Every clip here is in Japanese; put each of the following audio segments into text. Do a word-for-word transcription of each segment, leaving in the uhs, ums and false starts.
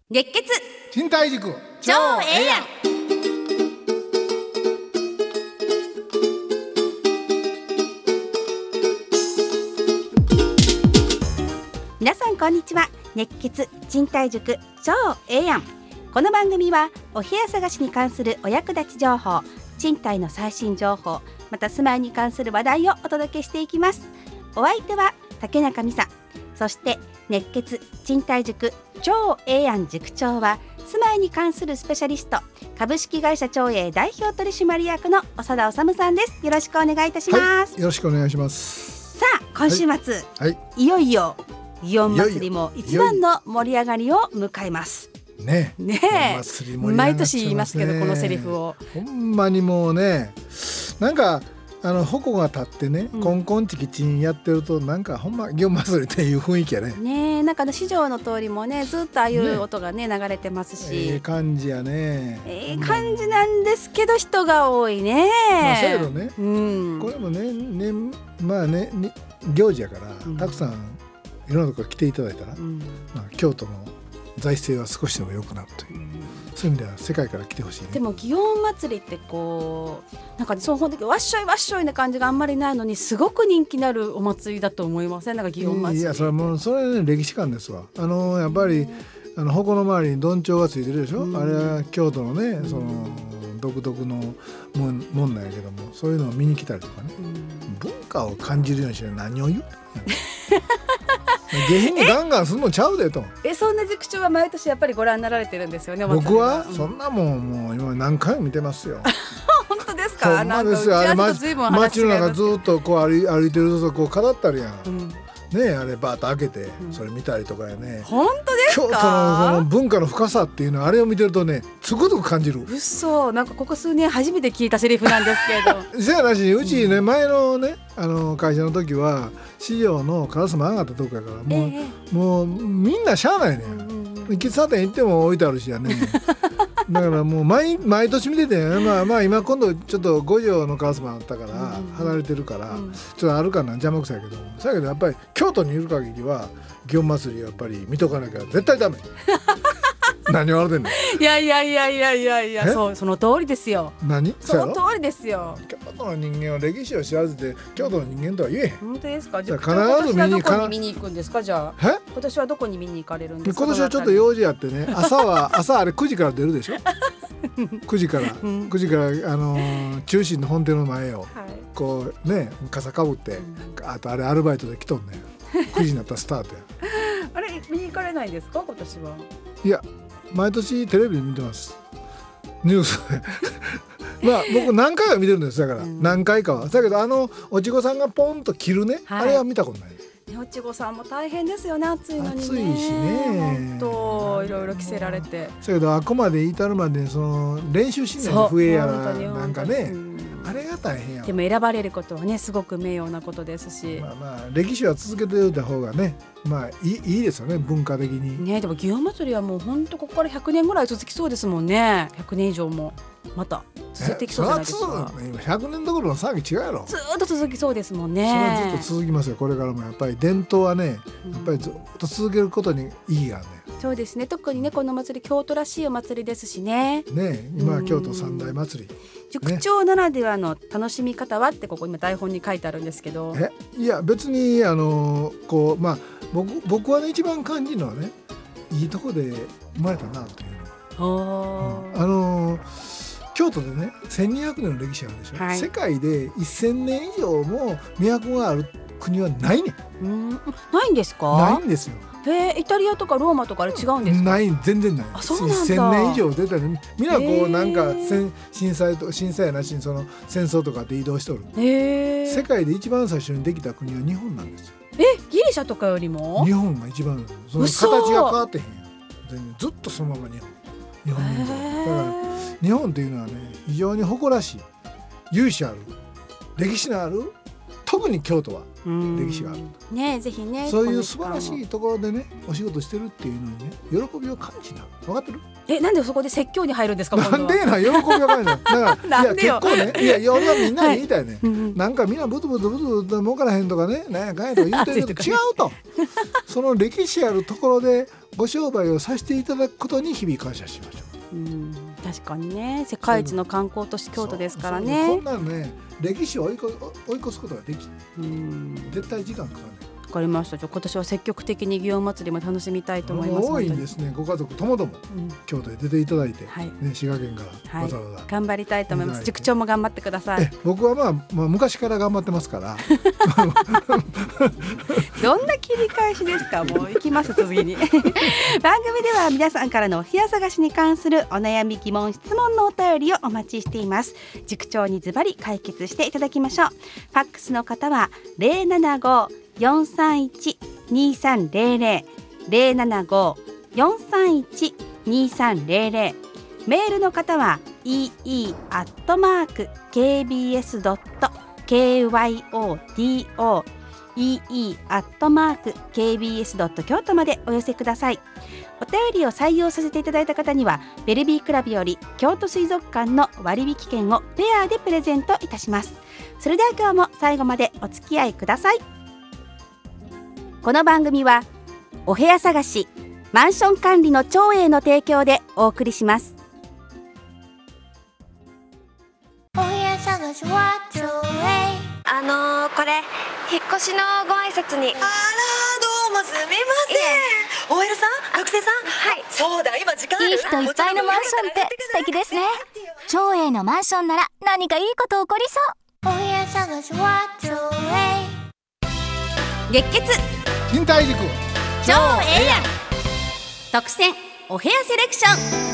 熱血賃貸塾超ええやん。皆さんこんにちは。熱血賃貸塾超ええやん。この番組はお部屋探しに関するお役立ち情報、賃貸の最新情報、また住まいに関する話題をお届けしていきます。お相手は竹中美沙、そして熱血賃貸塾超ええやん塾長は住まいに関するスペシャリスト、株式会社長栄代表取締役の長田治さんです。よろしくお願いいたします、 はい、よろしくお願いします。 さあ今週末、はいはい、いよいよ祇園祭りも一番の盛り上がりを迎えますね。 ねえ、毎年言いますけどこのセリフをほんまにもうね、なんかあの矛が立ってね、うん、コンコンチキチンやってるとなんかほんま祇園祭りっていう雰囲気やね。 ねえ、なんか市場の通りもねずっとああいう音がね流れてますし、 ええ感じやね。 ええ感じなんですけど人が多いね。 まあそうやけどね、うん、これもね、ねまあね行事やから、うん、たくさんいろんなところ来ていただいたら、うん、まあ、京都の財政は少しでも良くなるという、うん、そういう意味では世界から来てほしいね。 でも祇園祭りってこうなんかそう本当にわっしょいわっしょいな感じがあんまりないのにすごく人気のあるお祭りだと思いません？なんか祇園祭り。 いやそれはもうそれ、ね、歴史観ですわ。あのやっぱりあの鉾の周りにどんちょうがついてるでしょ、うん、あれは京都のね、うん、その独特のもん、もんなんやけども、そういうのを見に来たりとかね、うん、文化を感じるようにして何を言う下品にガンガンするのちゃうでと。 えそんな塾長は毎年やっぱりご覧になられてるんですよね。 僕はそんなもんもう今何回も見てますよ。 本当ですか？ ほんまですよ。あれ街の中ずっとこう 歩, 歩いてるとこう飾ったりやん、うん、ねえ、あれバーッと開けてそれ見たりとかやね、うん、 本当ですか？ 京都のその文化の深さっていうのはあれを見てるとねつくづく感じる。 うっそ、なんかここ数年初めて聞いたセリフなんですけどせやなしにうちね、うん、前のねあの会社の時は市場のカラスマ上がったとこやからもう、えー、もうみんなしゃあないね、うんうん、喫茶店行っても置いてあるしやねだからもう 毎, 毎年見てて、まあ、まあ今今度ちょっと五条のカラスマあったから離れてるから、うん、ちょっとあるかな邪魔くさいけど、だけどやっぱり京都にいる限りは祇園祭りやっぱり見とかなきゃ絶対ダメ何笑ってんの？ いやいやいやいやいやいや、そうその通りですよ。 何？ その通りですよ。 京都の人間は歴史を知らずで京都の人間とは言えへん。 本当ですか？ じゃあ必ず見に今年はどこに見に行くんですか？じゃあえ今年はどこに見に行かれるんですか？ 今年はちょっと用事あってね、朝は朝あれくじから出るでしょくじから、うん、くじから、あのー、中心の本店の前を、はい、こうね傘かぶって、うん、あとあれアルバイトで来とんねんくじになったらスタートやあれ見に行かれないんですか今年は？ いや毎年テレビで見てますニュースまあ僕何回か見てるんですだから、うん、何回かはだけどあのおちごさんがポンと切るね、はい、あれは見たことない。 おちごさんも大変ですよね、暑いのにね。 暑いしね、 本当いろいろ着せられて。 だけどあくまで至るまでその練習しないの笛やらなんかね、うん、あれが大変や。 でも選ばれることはねすごく名誉なことですし、まあまあ歴史は続けておいた方がねまあいい、いいですよね文化的にね。でも祇園祭りはもう本当ここからひゃくねんぐらい続きそうですもんね。ひゃくねん以上もまた続いてきそうじゃないですか。 今ひゃくねんどころの騒ぎ違うやろ。 ずっと続きそうですもんね。 それはずっと続きますよこれからも。やっぱり伝統はねやっぱりずっと続けることに意義があるね、 うん、そうですね。特にねこの祭り京都らしいお祭りですしね。 ね今は京都三大祭り、 塾長ならではの楽しみ方はってここ今台本に書いてあるんですけど、 えいや別にあのこうまあ 僕, 僕はね一番感じるのはねいいとこで生まれたなというの、うん、あの京都でねせんにひゃくねんの歴史があるでしょ、はい、世界でせんねん以上も都がある国はないねん。 うん、ないんですか？ ないんですよ。 へえ、イタリアとかローマとかあれ違うんですか？ ない、全然ない。 あ、そうなんだ。 せんねん以上出たね。みんなこうなんか震災と震災やなしにその戦争とかで移動しとる。へえ。世界で一番最初にできた国は日本なんですよ。 え、ギリシャとかよりも？ 日本が一番その形が変わってへん。全然ずっとそのまま日本。日本民族。だから日本というのはね非常に誇らしい、由緒ある、歴史のある特に京都は歴史があると、 ね、ぜひね、 そういう素晴らしいところでねお仕事してるっていうのにね喜びを感じな分かってる？ え、なんでそこで説教に入るんですか？ なんでな、喜びを感じなだからいや結構ね、いやいや俺はみんなに言いたいね、はい、なんかみんなブツブツブツブツ儲からへんとかね、なんやかんやとか言ってるけど違うとその歴史あるところでご商売をさせていただくことに日々感謝しましょう。 うん、確かにね、世界一の観光都市京都ですからね。 そうそうそう、こんなのね歴史を追い越、追い越すことができる。うん、絶対時間かかるね。 わかりました。じゃあ今年は積極的に祇園祭りも楽しみたいと思います。 多いんですね。ご家族ともども、うん、京都へ出ていただいて、はいね、滋賀県からわざわざ、 はい、頑張りたいと思います。塾長も頑張ってください。 え僕は、まあ、まあ昔から頑張ってますからどんな切り返しですか？もう行きます次に番組では皆さんからのお部屋探しに関するお悩み疑問質問のお便りをお待ちしています。塾長にズバリ解決していただきましょう。ファックスの方は ゼロななご よんさんいち にさんゼロゼロ ゼロななご よんさんいち にさんゼロゼロ、 メールの方は イーイー アットマーク ケービーエス ドット ケーワイオーティーオー イーイー アットマーク ケービーエス ドット 京都までお寄せください。お便りを採用させていただいた方にはベルビークラブより京都水族館の割引券をペアでプレゼントいたします。それでは今日も最後までお付き合いください。この番組はお部屋探しマンション管理の長英の提供でお送りします。 お部屋探しは長英。 あのー、これ引っ越しのご挨拶に。 あらどうもすみません。 オーエル さん、学生さん。 はい、 そうだ、今時間ある。 いい人いっぱいのマンションって素敵ですね。長英のマンションなら何かいいこと起こりそう。お部屋探しは長英。 月血忍耐塾超ええやん特選お部屋セレクション。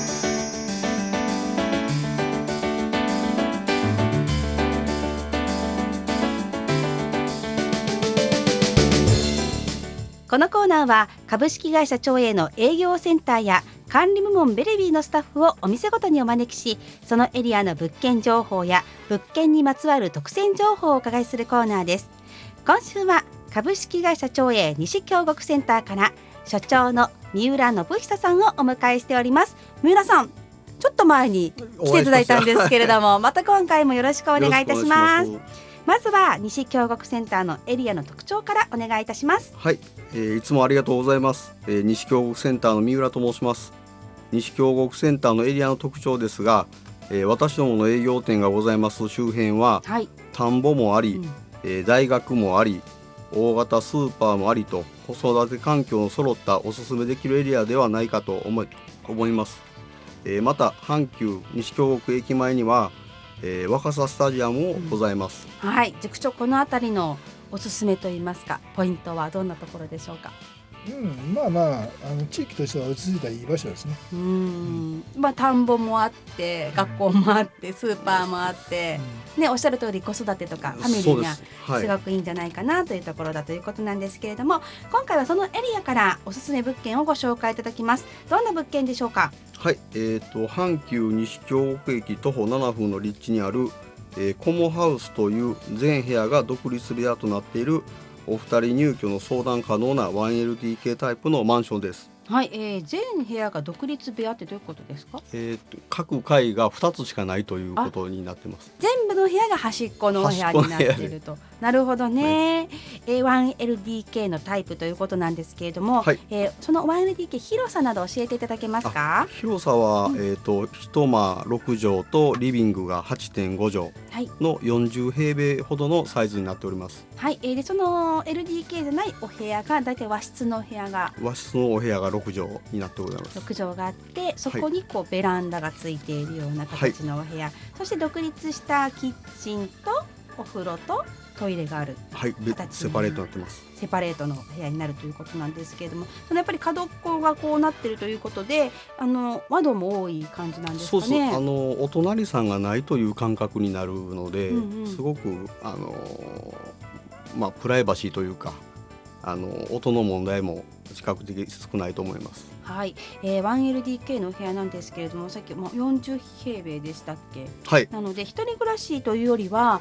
このコーナーは株式会社長英の営業センターや管理部門ベルビーのスタッフをお店ごとにお招きし、そのエリアの物件情報や物件にまつわる特選情報をお伺いするコーナーです。今週は株式会社長英西京極センターから所長の三浦信久さんをお迎えしております。三浦さん、ちょっと前に来ていただいたんですけれどもまた今回もよろしくお願いいたします。まずは西京極センターのエリアの特徴からお願いいたします。 はい、えー、いつもありがとうございます、えー、西京極センターの三浦と申します。西京極センターのエリアの特徴ですが、えー、私どもの営業店がございます周辺は、はい、田んぼもあり、うんえー、大学もあり大型スーパーもありと子育て環境の揃ったおすすめできるエリアではないかと思い、思います。えー、また阪急西京極駅前にはえー、若狭スタジアムもございます、 うん、はい、塾長、このあたりのおすすめといいますかポイントはどんなところでしょうか？ うん、まあまあ、あの地域としては落ち着いたいい場所ですね。 うん、うんまあ、田んぼもあって学校もあってスーパーもあって、うんね、おっしゃる通り子育てとかファミリーがすごくいいんじゃないかなというところだということなんですけれども、はい、今回はそのエリアからおすすめ物件をご紹介いただきます。どんな物件でしょうか？ はい、えーと、阪急西京極駅徒歩ななふんの立地にある、えー、コモハウスという全部屋が独立部屋となっているお二人入居の相談可能な ワンエルディーケー タイプのマンションです。 はい、えー、全部屋が独立部屋ってどういうことですか？ えー、各階がふたつしかないということになってます。 全部の部屋が端っこの部屋になっていると。なるほどね、はい、えー、ワンエルディーケー のタイプということなんですけれども、はい、えー、その ワンエルディーケー 広さなど教えていただけますか？ 広さは、うん、えーと、一間ろくじょうとリビングが はちてんごじょうのよんじゅうへいべいほどのサイズになっております。 はい、えー、でその エルディーケー じゃないお部屋がだいたい和室の部屋が和室のお部屋がろくじょうになってございます。 ろくじょうがあってそこにこうベランダがついているような形のお部屋、はい、そして独立したキッチンとお風呂とトイレがある、 はい、セパレートになってます。 セパレートの部屋になるということなんですけれども、そのやっぱり角っこがこうなっているということで、あの窓も多い感じなんですかね。 そうそう、あのお隣さんがないという感覚になるので、うんうん、すごくあの、まあ、プライバシーというかあの音の問題も比較的少ないと思います。 はい、えー、ワンエルディーケー のお部屋なんですけれども、さっきもよんじゅうへいべいでしたっけ？ はい。 なので一人暮らしというよりは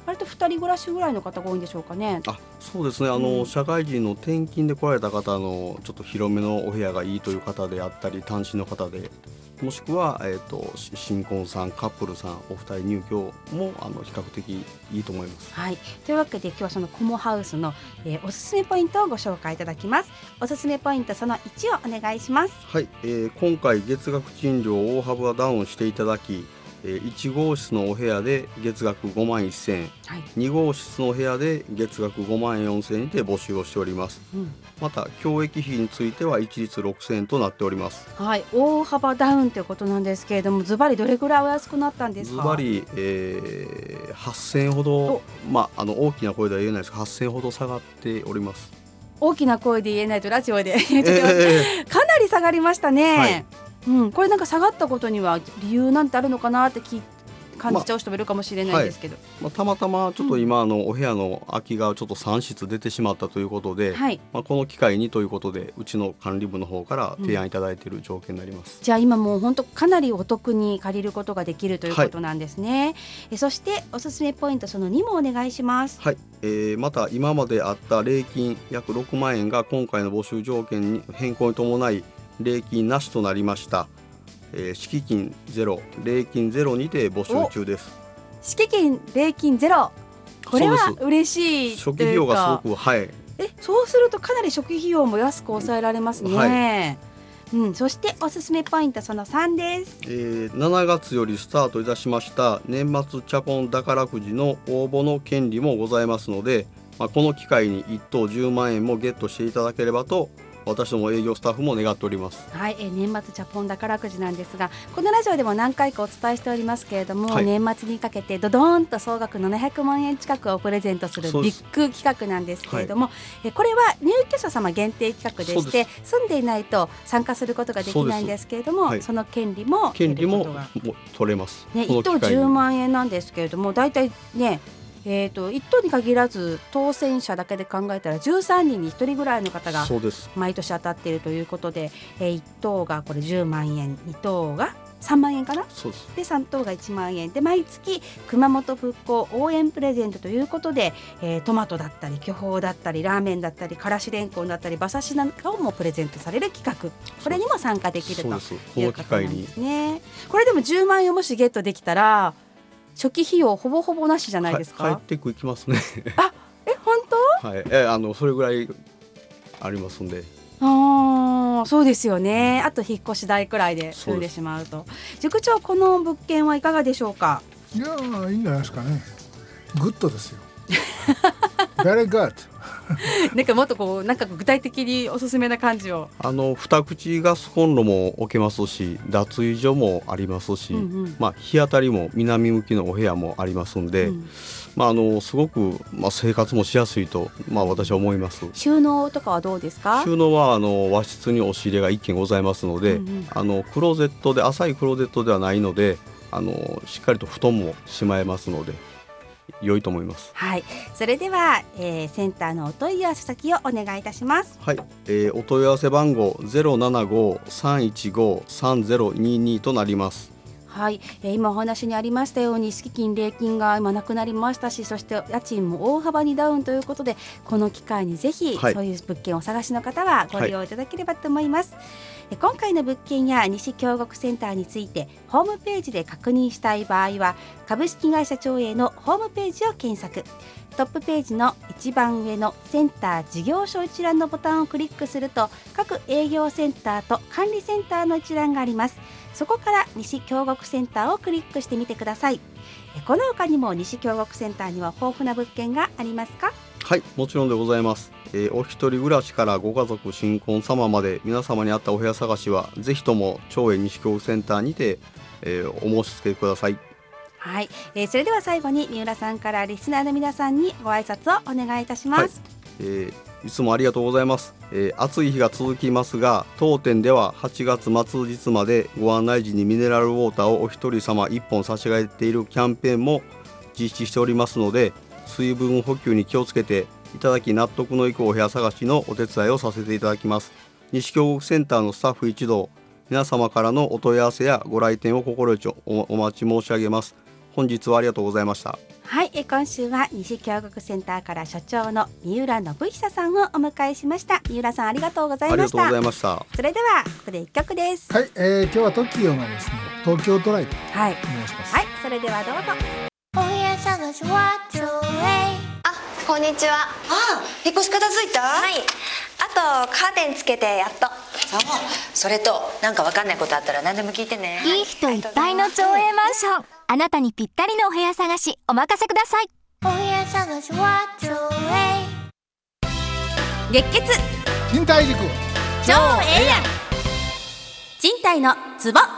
割とふたり暮らしぐらいの方が多いんでしょうかね。 あ、そうですね。あの、うん、社会人の転勤で来られた方のちょっと広めのお部屋がいいという方であったり、単身の方で、もしくは、えーと、新婚さん、カップルさん、お二人入居もあの比較的いいと思います。 はい、というわけで今日はそのコモハウスの、えー、おすすめポイントをご紹介いただきます。おすすめポイントそのいちをお願いします。 はい、えー、今回月額賃料を大幅ダウンしていただき、いち号室のお部屋で月額ごまんせんえん、はい、に号室のお部屋で月額ごまんよんせんえんにて募集をしております、うん、また教育費については一律ろくせんえんとなっております。 はい、大幅ダウンということなんですけれども、ズバリどれぐらいお安くなったんですか？ ズバリ、えー、はっせんえんほど、まあ、あの大きな声では言えないですがはっせんえんほど下がっております。 大きな声で言えないとラジオで言ってます、えー、かなり下がりましたね、はい、うん、これなんか下がったことには理由なんてあるのかなって聞いて感じちゃう人もいるかもしれないですけど、 まあはい、まあ、たまたまちょっと今のお部屋の空きがちょっとさん室出てしまったということで、はい、まあ、この機会にということでうちの管理部の方から提案いただいている条件になります、 うん、じゃあ今もう本当かなりお得に借りることができるということなんですね、はい、えそしておすすめポイントそのにもお願いします。 はい、えー、また今まであった礼金約ろくまんえんが今回の募集条件に変更に伴い礼金なしとなりました。えー、敷金ゼロ、礼金ゼロにて募集中です。 敷金礼金ゼロ、これは嬉しい。 初期費用がすごく、はい、 えそうするとかなり初期費用も安く抑えられますね、はい、うん、そしておすすめポイントそのさんです、 えー、しちがつよりスタートいたしました年末チャポン宝くじの応募の権利もございますので、まあ、この機会にいっ等じゅうまんえんもゲットしていただければと私ども営業スタッフも願っております。 はい、えー、年末チャポン宝くじなんですが、このラジオでも何回かお伝えしておりますけれども、はい、年末にかけてドドーンと総額ななひゃくまんえん近くをプレゼントするビッグ企画なんですけれども、はい、えー、これは入居者様限定企画でして、住んでいないと参加することができないんですけれども、 そ,、はい、その権利も権利も取れます、 ね、いっ等じゅうまんえんなんですけれども、だいたいねえー、といっ等に限らず当選者だけで考えたらじゅうさんにんにひとりぐらいの方が毎年当たっているということで、えー、いっ等がこれじゅうまんえん、に等がさんまんえんかな。 そうです。 でさん等がいちまんえんで、毎月熊本復興応援プレゼントということで、えー、トマトだったり巨峰だったりラーメンだったりからしれんこんだったり馬刺しなんかをもプレゼントされる企画、これにも参加できるということなんですね。これでもじゅうまんえんをもしゲットできたら初期費用ほぼほぼなしじゃないですか。 帰ってくいきますねあ、え、本当？ はい、え、あのそれぐらいありますんで。 ああ、そうですよね。あと引っ越し代くらいで済んでしまうと。塾長、この物件はいかがでしょうか。 いやー、いいんじゃないですかね。グッドですよVery good なんかもっとこうなんか具体的におすすめな感じを。 あの二口ガスコンロも置けますし、脱衣所もありますし、うんうん、まあ、日当たりも南向きのお部屋もありますんで、うん、まあ、あのすごく、まあ、生活もしやすいと、まあ、私は思います。 収納とかはどうですか。 収納はあの和室に押し入れがいっけんございますので、うんうん、あのクローゼットで浅いクローゼットではないので、あのしっかりと布団もしまえますので良いと思います。 はい、それでは、えー、センターのお問い合わせ先をお願いいたします。 はい、えー、お問い合わせ番号 ゼロななご さんいちご さんゼロにに となります。 はい、えー、今お話にありましたように敷金礼金が今なくなりましたし、そして家賃も大幅にダウンということで、この機会にぜひ、はい、そういう物件をお探しの方はご利用いただければと思います、はい、今回の物件や西京極センターについてホームページで確認したい場合は株式会社長栄のホームページを検索、トップページの一番上のセンター事業所一覧のボタンをクリックすると、各営業センターと管理センターの一覧があります。そこから西京極センターをクリックしてみてください。この他にも西京極センターには豊富な物件がありますか。 はい、もちろんでございます、えー、お一人暮らしからご家族新婚様まで皆様に合ったお部屋探しはぜひとも長栄西京極センターにて、えー、お申し付けください。 はい、えー、それでは最後に三浦さんからリスナーの皆さんにご挨拶をお願いいたします。はい、 えー、いつもありがとうございます。えー、暑い日が続きますが、当店でははちがつ末日までご案内時にミネラルウォーターをお一人様いっぽん差し上げているキャンペーンも実施しておりますので、水分補給に気をつけていただき、納得のいくお部屋探しのお手伝いをさせていただきます。西京極センターのスタッフ一同、皆様からのお問い合わせやご来店を心よりお待ち申し上げます。 本日はありがとうございました。 はい、え今週は西京極センターから所長の三浦信久さんをお迎えしました。三浦さんありがとうございました。 ありがとうございました。 それではここで一曲です。 はい、えー、今日は トキオ のですね東京トライとはいお願いします。 はい、それではどうぞ。 お部屋探しはちょうえい。 あ、こんにちは。 ああ、引っ越し片付いた？ はい。あとカーテンつけてやっと。 そう、それとなんかわかんないことあったら何でも聞いてね。 いい人いっぱいの町営マンション、あなたにぴったりのお部屋探しお任せください。お部屋探しはちょうえい。 月血賃貸塾超ええやん、賃貸のツボ。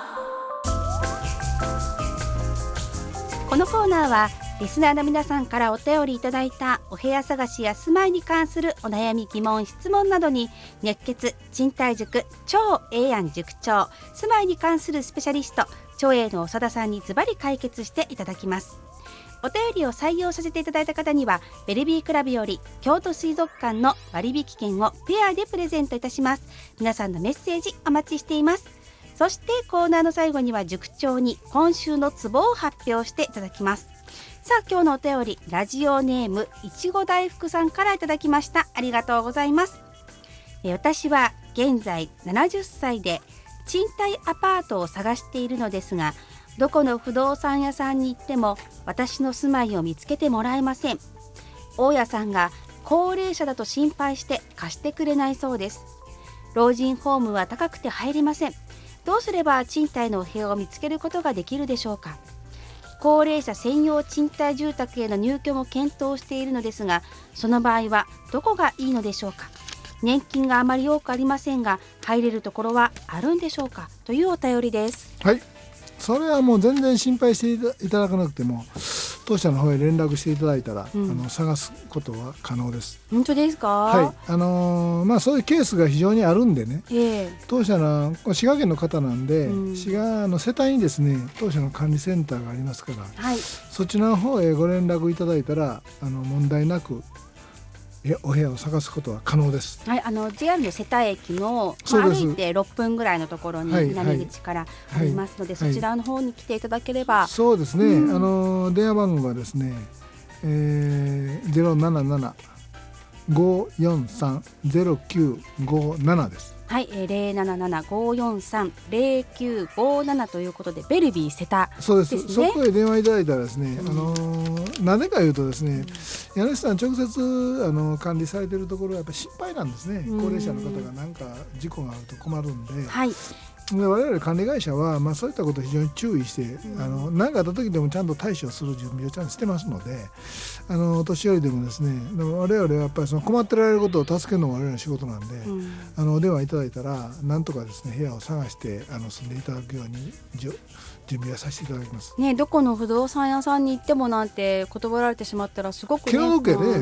このコーナーはリスナーの皆さんからお便りいただいたお部屋探しや住まいに関するお悩み疑問質問などに熱血賃貸塾超ええやん塾長、住まいに関するスペシャリスト超えの長田さんにズバリ解決していただきます。お便りを採用させていただいた方にはベルビークラブより京都水族館の割引券をペアでプレゼントいたします。皆さんのメッセージお待ちしています。そしてコーナーの最後には塾長に今週のツボを発表していただきます。さあ今日のお便り、ラジオネームいちご大福さんからいただきました。ありがとうございます。え私は現在ななじゅっさいで賃貸アパートを探しているのですが、どこの不動産屋さんに行っても私の住まいを見つけてもらえません。大家さんが高齢者だと心配して貸してくれないそうです。老人ホームは高くて入れません。どうすれば賃貸のお部屋を見つけることができるでしょうか。高齢者専用賃貸住宅への入居も検討しているのですが、その場合はどこがいいのでしょうか。年金があまり多くありませんが入れるところはあるんでしょうか、というお便りです。 はい、それはもう全然心配していただかなくても当社の方へ連絡していただいたら、うん、あの探すことは可能です。 本当ですか？ はい、あのーまあ、そういうケースが非常にあるんでね、えー、当社の滋賀県の方なんで、うん、滋賀の世帯にですね当社の管理センターがありますから、はい、そちらの方へご連絡いただいたらあの問題なくお部屋を探すことは可能です。 はい、あの ジェイアール の瀬田駅の、まあ、歩いてろっぷんぐらいのところに南口からありますので、はいはい、そちらの方に来ていただければ、はい、 そうですね、うん、あの電話番号がですね、えー、ゼロなななな ごーよんさん ゼロきゅうごーななです。 はい、えー、ゼロなななな ごーよんさん ゼロきゅうごーななということでベルビー瀬田ですね。 そうです。そこへ電話いただいたらですね、うん、あのー、なぜかいうとですね、うん、家主さん直接あの管理されているところはやっぱり心配なんですね、うん、高齢者の方が何か事故があると困るんで、はい、で我々管理会社は、まあ、そういったことを非常に注意して、うん、あの何かあった時でもちゃんと対処する準備をちゃんとしてますので、あのお年寄りでもですね、でも我々はやっぱりその困ってられることを助けるのが我々の仕事なんで、うん、あのお電話いただいたらなんとかですね部屋を探してあの住んでいただくように準備はさせていただきます、 ね、どこの不動産屋さんに行ってもなんて断られてしまったらすごくね、 気の毒やね、うん、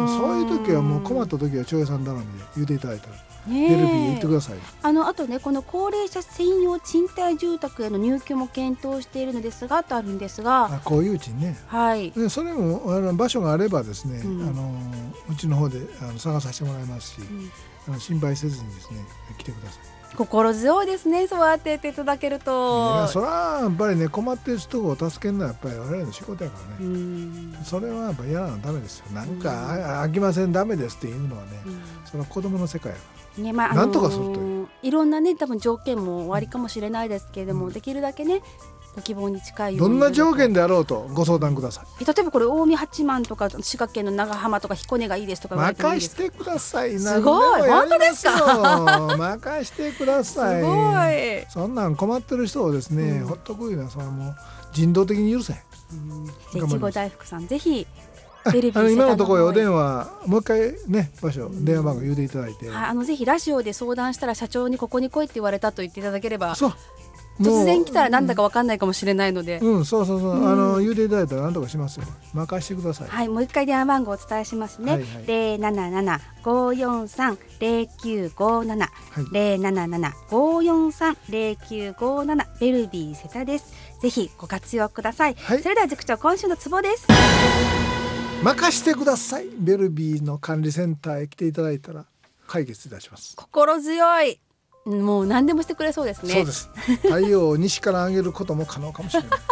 そういう時はもう困った時は長屋さん頼みで言っていただいたらベルビーへ行ってください。 あのあとね、この高齢者専用賃貸住宅への入居も検討しているのですがとあるんですが、 あこういううちにね、はい、でそれもあの場所があればですね、うん、あのうちの方であの探させてもらいますし、うん、あの心配せずにですね来てください。 心強いですね、そうやって言っていただけると。 いやそれはやっぱりね困ってる人を助けるのはやっぱり我々の仕事やからね、うん、それはやっぱ嫌なのダメですよ。なんか、うん、あ飽きませんダメですっていうのはね、うん、それは子供の世界やからね、まあ、なんとかするという、 いろんなね多分条件もおありかもしれないですけれども、うん、できるだけねご希望に近いようにどんな条件であろうとご相談ください。 例えばこれ近江八幡とか滋賀県の長浜とか彦根がいいですとか任してください。 すごい、本当ですか？ 任してください。すごい。そんなん困ってる人をですね、うん、ほっとくいうのはそれはもう人道的に許せん。 いちご大福さんぜひあの今のところお電話もう一回ね場所、うん、電話番号言うていただいて、 はい、あのぜひラジオで相談したら社長にここに来いって言われたと言っていただければ、 そう突然来たらなんだか分かんないかもしれないので、 うん、そうそうそう、うん、あの言うていただいたら何とかしますよ。任してください。 はい、もう一回電話番号をお伝えしますね。はいはい、ゼロなななな ごーよんさん ゼロきゅうごーなな、はい、ゼロなななな ごーよんさん ゼロきゅうごーななベルビー瀬田です。ぜひご活用ください。はい、それでは塾長今週のツボです。 任してください。ベルビーの管理センターへ来ていただいたら解決いたします。 心強い。もう何でもしてくれそうですね。 そうです。太陽を西から上げることも可能かもしれない。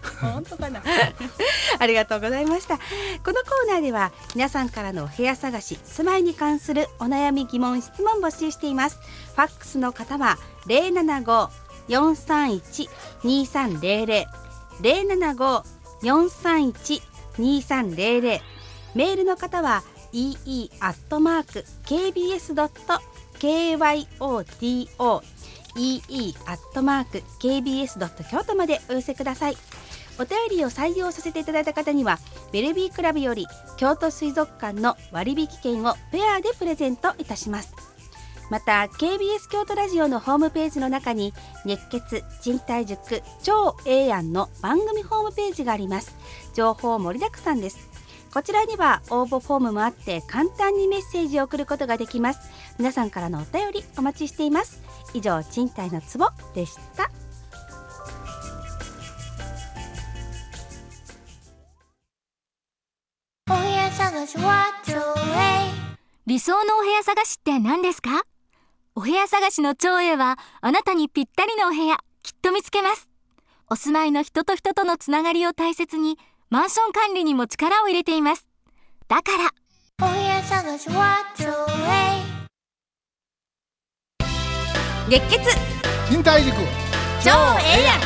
本当かなありがとうございました。このコーナーでは皆さんからのお部屋探し、住まいに関するお悩み疑問質問募集しています。ファックスの方は ゼロななご よんさんいち にさんゼロゼロ ゼロななご よんさんいち にさんゼロゼロ、メールの方は イーイー アットマーク ケービーエス ドット ケーワイオーティーオー イーイー アットマーク ケービーエス ドット 京都までお寄せください。お便りを採用させていただいた方にはベルビークラブより京都水族館の割引券をペアでプレゼントいたします。また ケービーエス 京都ラジオのホームページの中に熱血賃貸塾超ええやんの番組ホームページがあります。情報盛りだくさんです。こちらには応募フォームもあって簡単にメッセージを送ることができます。皆さんからのお便りお待ちしています。以上、賃貸のツボでした。 お部屋探しはちょうえい。理想のお部屋探しって何ですか？お部屋探しの超えいはあなたにぴったりのお部屋きっと見つけます。お住まいの人と人とのつながりを大切にマンション管理にも力を入れています。だからお部屋探しはちょうえい。 熱血賃貸塾超ええやん。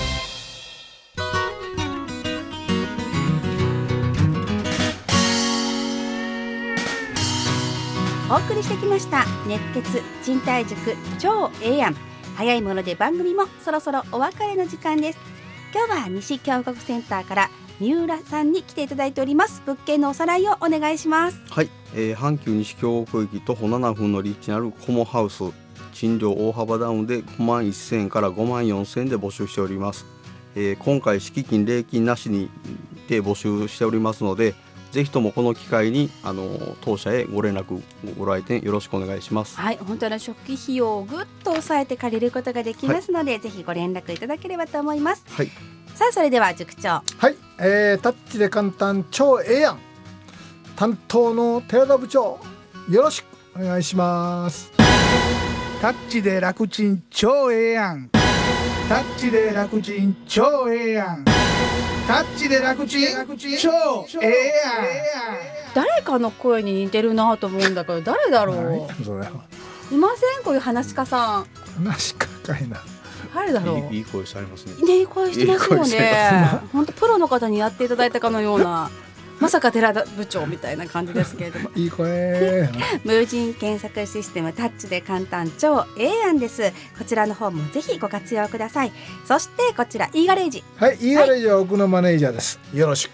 お送りしてきました熱血賃貸塾超ええやん。早いもので番組もそろそろお別れの時間です。今日は西京極センターから三浦さんに来ていただいております。物件のおさらいをお願いします。 はい、えー、阪急西京極駅徒歩ななふんの立地にあるコモハウス、賃料大幅ダウンでごまんせんえんからごまんよんせんえんで募集しております。えー、今回敷金礼金なしにで募集しておりますので、ぜひともこの機会にあの当社へご連絡ご来店よろしくお願いします。 はい、本当の初期費用をぐっと抑えて借りることができますので、はい、ぜひご連絡いただければと思います。 はい、 さあそれでは塾長。 はい、えー、タッチで簡単超ええやん。担当の寺田部長よろしくお願いします。 タッチで楽ちん超ええやん。タッチで楽ちん超ええやん。タッチで楽ちん超ええやん。 誰かの声に似てるなと思うんだけど誰だろう。 それいません？こういう話し家さん。 話し家かいな。 誰だろう。 いい、いい声されますね。 ね、いい声してますよね。本当プロの方にやっていただいたかのような。まさか寺田部長みたいな感じですけれどもいい声無人検索システムタッチで簡単超ええやんです。こちらの方もぜひご活用ください。そしてこちら E ガレージ。 はい、 E ガレージは奥のマネージャーです、よろしく。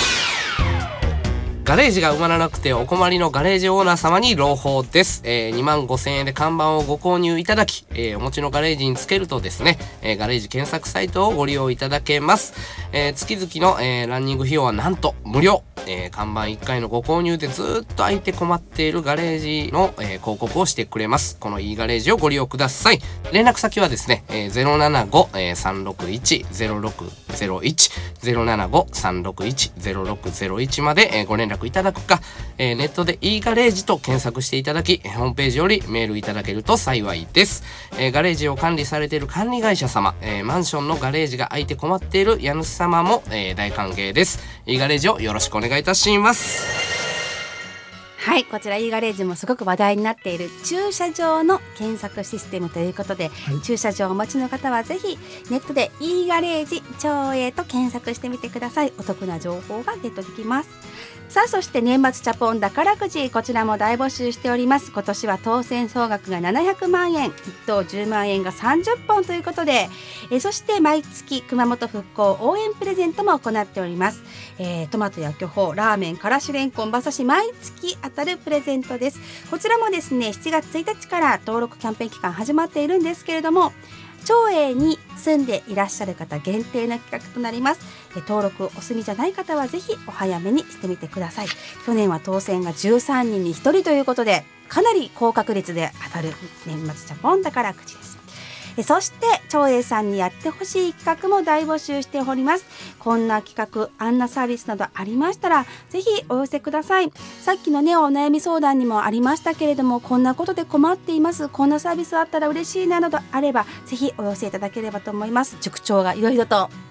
ガレージが埋まらなくてお困りのガレージオーナー様に朗報です。えー、にまんごせんえんで看板をご購入いただき、えー、お持ちのガレージにつけるとですね、えー、ガレージ検索サイトをご利用いただけます。えー、月々の、えー、ランニング費用はなんと無料。えー、看板いっかいのご購入でずっと空いて困っているガレージの、えー、広告をしてくれます。この E ガレージをご利用ください。連絡先はですね、えー、ゼロななご さんろくいち ゼロろくゼロいち ゼロななご さんろくいち ゼロろくゼロいちまで、えー、ご連絡いただくか、えー、ネットで E ガレージと検索していただき、ホームページよりメールいただけると幸いです。えー、ガレージを管理されている管理会社様、えー、マンションのガレージが空いて困っている家主様も、えー、大歓迎です。E ガレージをよろしくお願いいたします。 はい、こちら E ガレージもすごく話題になっている駐車場の検索システムということで、はい、駐車場をお持ちの方はぜひネットで E ガレージ超えと検索してみてください。お得な情報がゲットできます。さあそして年末チャポン宝くじ、こちらも大募集しております。今年は当選総額がななひゃくまんえん、いっ等じゅうまんえんがさんじゅっぽんということで、えそして毎月熊本復興応援プレゼントも行っております。えー、トマトや巨峰、ラーメン、からしれんこん、馬刺し毎月当たるプレゼントです。こちらもですねしちがつついたちから登録キャンペーン期間始まっているんですけれども、町営に住んでいらっしゃる方限定の企画となります。え登録お済みじゃない方はぜひお早めにしてみてください。去年は当選がじゅうさんにんにひとりということで、かなり高確率で当たる年末ジャポン宝くじです。えそして町営さんにやってほしい企画も大募集しております。こんな企画、あんなサービスなどありましたらぜひお寄せください。さっきのねお悩み相談にもありましたけれども、こんなことで困っています、こんなサービスあったら嬉しいななどあればぜひお寄せいただければと思います。塾長がいろいろと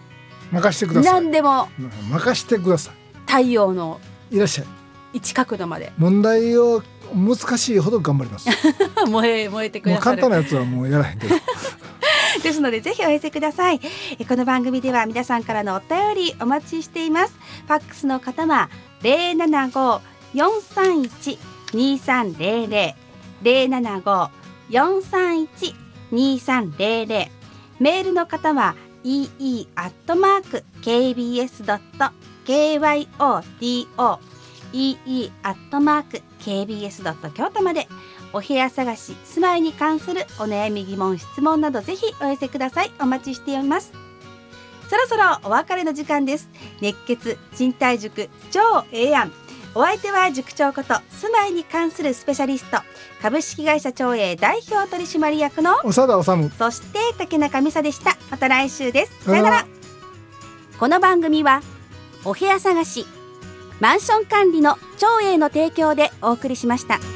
任してください。 何でも任してください。 太陽のいらっしゃい。 一角度まで問題を難しいほど頑張ります。 燃え燃えてくださる。 もう簡単なやつはもうやらへんけどですのでぜひお寄せください。この番組では皆さんからのお便りお待ちしています。ファックスの方は ゼロななご よんさんいち にさんゼロゼロ ゼロななご よんさんいち にさんゼロゼロ、メールの方は イーイー アットマーク ケービーエス ドット ケーワイオーティーオー イーイー アットマーク ケービーエス ドット 京都まで。お部屋探し、住まいに関するお悩み疑問質問などぜひお寄せください。お待ちしています。そろそろお別れの時間です。熱血賃貸塾超ええやん。お相手は塾長こと住まいに関するスペシャリスト株式会社長栄代表取締役の長田治、 そして竹中美沙でした。また来週です。さよなら。この番組はお部屋探しマンション管理の長栄の提供でお送りしました。